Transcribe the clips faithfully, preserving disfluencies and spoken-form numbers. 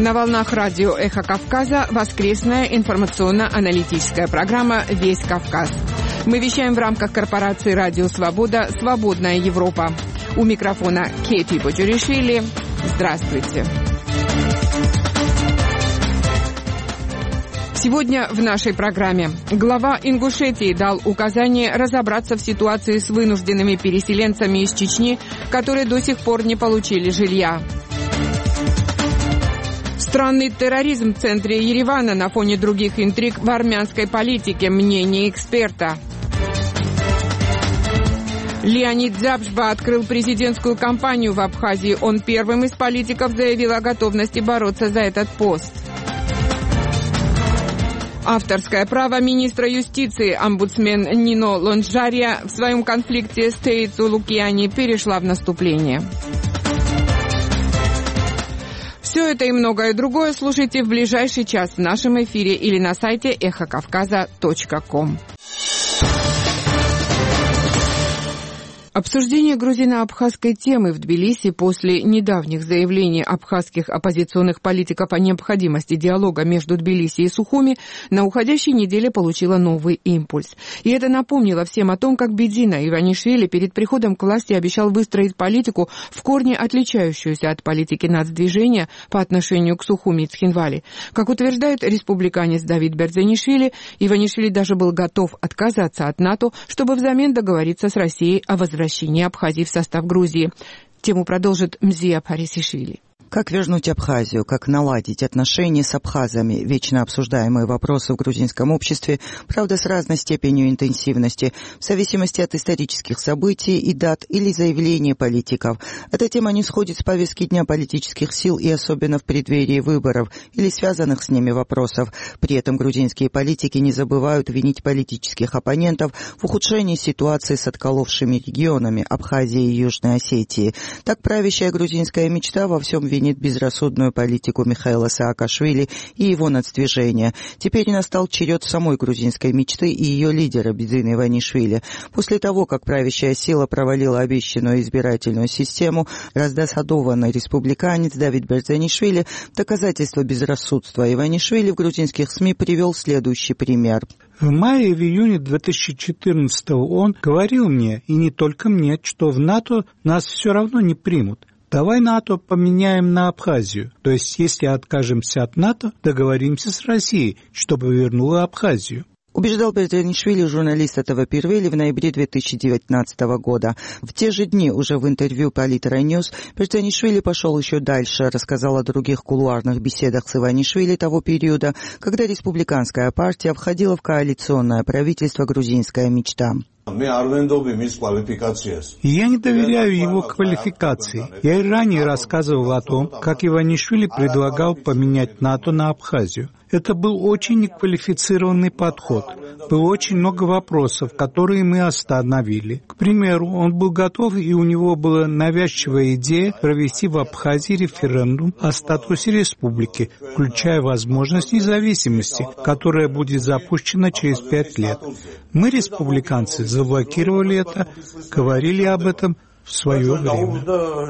На волнах радио «Эхо Кавказа» воскресная информационно-аналитическая программа «Весь Кавказ». Мы вещаем в рамках корпорации «Радио Свобода. Свободная Европа». У микрофона Кейти Боджуришвили. Здравствуйте. Сегодня в нашей программе глава Ингушетии дал указание разобраться в ситуации с вынужденными переселенцами из Чечни, которые до сих пор не получили жилья. Странный терроризм в центре Еревана на фоне других интриг в армянской политике. Мнение эксперта. Леонид Дзябжба открыл президентскую кампанию в Абхазии. Он первым из политиков заявил о готовности бороться за этот пост. Авторское право министра юстиции, омбудсмен Нино Лонджария в своем конфликте с Тейцу Лукьяни перешла в наступление. Все это и многое другое слушайте в ближайший час в нашем эфире или на сайте эхо кавказа точка ком. Обсуждение грузино-абхазской темы в Тбилиси после недавних заявлений абхазских оппозиционных политиков о необходимости диалога между Тбилиси и Сухуми на уходящей неделе получило новый импульс. И это напомнило всем о том, как Бедзина Иванишвили перед приходом к власти обещал выстроить политику, в корне отличающуюся от политики нацдвижения по отношению к Сухуми и Цхинвали. Как утверждает республиканец Давид Берзанишвили, Иванишвили даже был готов отказаться от НАТО, чтобы взамен договориться с Россией о возвращении Абхазии в состав Грузии. Тему продолжит Мзия Парисишвили. Как вернуть Абхазию, как наладить отношения с абхазами, вечно обсуждаемые вопросы в грузинском обществе, правда, с разной степенью интенсивности, в зависимости от исторических событий и дат или заявлений политиков. Эта тема не сходит с повестки дня политических сил и особенно в преддверии выборов или связанных с ними вопросов. При этом грузинские политики не забывают винить политических оппонентов в ухудшении ситуации с отколовшими регионами Абхазии и Южной Осетии. Так правящая грузинская мечта во всем винит безрассудную политику Михаила Саакашвили и его нацдвижения. Теперь настал черед самой грузинской мечты и ее лидера Бедзины Иванишвили. После того, как правящая сила провалила обещанную избирательную систему, раздосадованный республиканец Давид Берзанишвили в доказательство безрассудства Иванишвили в грузинских СМИ привел следующий пример. В мае и в июне две тысячи четырнадцатого он говорил мне, и не только мне, что в НАТО нас все равно не примут. Давай НАТО поменяем на Абхазию. То есть, если откажемся от НАТО, договоримся с Россией, чтобы вернула Абхазию. Убеждал Берзанишвили журналист этого Первели в ноябре две тысячи девятнадцатого года. В те же дни уже в интервью Политрайньюз Берзанишвили пошел еще дальше, рассказал о других кулуарных беседах с Иванишвили того периода, когда республиканская партия входила в коалиционное правительство «Грузинская мечта». Я не доверяю его квалификации. Я и ранее рассказывал о том, как Иванишвили предлагал поменять НАТО на Абхазию. Это был очень неквалифицированный подход. Было очень много вопросов, которые мы остановили. К примеру, он был готов, и у него была навязчивая идея провести в Абхазии референдум о статусе республики, включая возможность независимости, которая будет запущена через пять лет. Мы, республиканцы, заблокировали это, говорили об этом в свое время.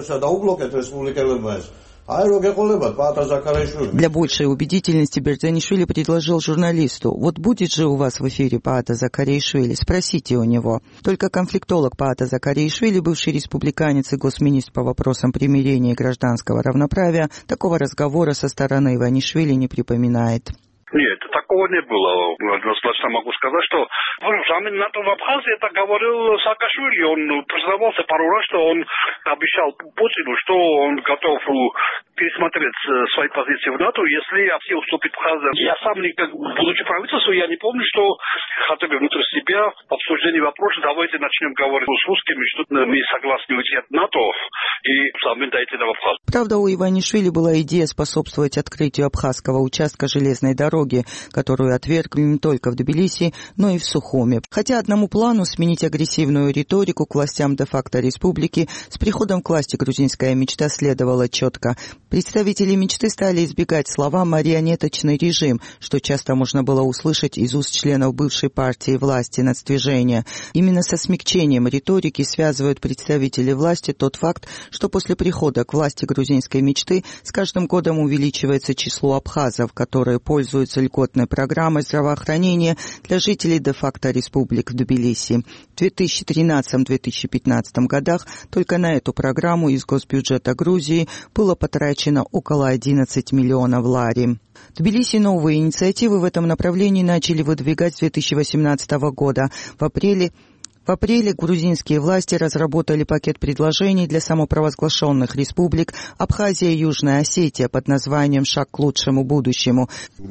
Для большей убедительности Берзанишвили предложил журналисту: вот будет же у вас в эфире Паата Закаришвили, спросите у него. Только конфликтолог Паата Закаришвили, бывший республиканец и госминистр по вопросам примирения и гражданского равноправия, такого разговора со стороны Иванишвили не припоминает. Нет, такого не было. Однозначно могу сказать, что взамен НАТО в Абхазии это говорил Саакашвили. Он признавался пару раз, что он обещал Путину, что он готов пересмотреть свои позиции в НАТО, если Россия уступит в Абхазию. Я сам, будучи правительством, я не помню, что хотя бы внутри себя в обсуждении вопроса давайте начнем говорить с русскими, что мы согласны уйти от НАТО и взамен дойти до Абхазии. Правда, у Иванишвили была идея способствовать открытию абхазского участка железной дороги, которую отвергли не только в Тбилиси, но и в Сухуми. Хотя одному плану сменить агрессивную риторику к властям де-факто республики с приходом к власти грузинская мечта следовала четко. Представители мечты стали избегать слова «марионеточный режим», что часто можно было услышать из уст членов бывшей партии власти «Нацдвижения». Именно со смягчением риторики связывают представители власти тот факт, что после прихода к власти грузинской мечты с каждым годом увеличивается число абхазов, которые пользуются льготной программой здравоохранения для жителей де-факто республик в Тбилиси. В две тысячи тринадцатом — две тысячи пятнадцатом годах только на эту программу из госбюджета Грузии было потрачено около одиннадцати миллионов лари. В Тбилиси новые инициативы в этом направлении начали выдвигать с две тысячи восемнадцатого года. В апреле В апреле грузинские власти разработали пакет предложений для самопровозглашенных республик Абхазия и Южная Осетия под названием «Шаг к лучшему будущему».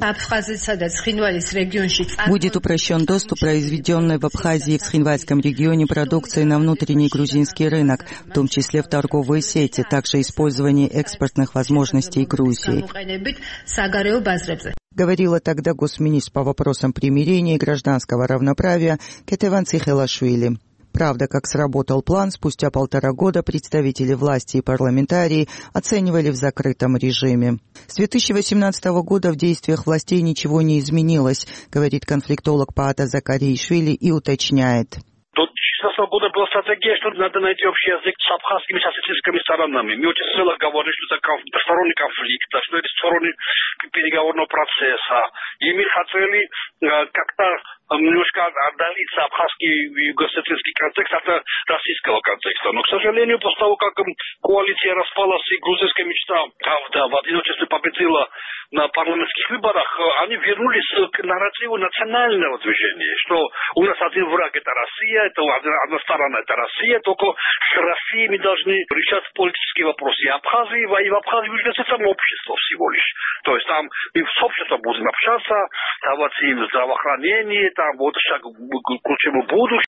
Будет упрощен доступ произведенной в Абхазии и в Цхинвальском регионе продукции на внутренний грузинский рынок, в том числе в торговые сети, также использование экспортных возможностей Грузии. Говорила тогда госминистр по вопросам примирения и гражданского равноправия Кетеван Цихелашвили. Правда, как сработал план, спустя полтора года представители власти и парламентарии оценивали в закрытом режиме. С две тысячи восемнадцатого года в действиях властей ничего не изменилось, говорит конфликтолог Паата Закариишвили и уточняет. До шестнадцатого года была стратегия, что надо найти общий язык с абхазскими, с осетинскими сторонами. Мы очень смело говорили, что это двусторонний конфликт, что это сторонний переговорного процесса. И мы хотели как-то немножко отдалиться абхазский и юго-осетинский контекст от российского контекста. Но, к сожалению, после того, как коалиция распалась и грузинская мечта, правда, в одиночестве победила на парламентских выборах, они вернулись к нарративу национального движения, что у нас один враг — это Россия, это одна сторона — это Россия, только с Россией мы должны решать политические вопросы. И Абхазии, и в Абхазии уже это общество всего лишь. То есть там мы с обществом будем общаться, давать им здравоохранение, там вот шаг к лучшему будущему.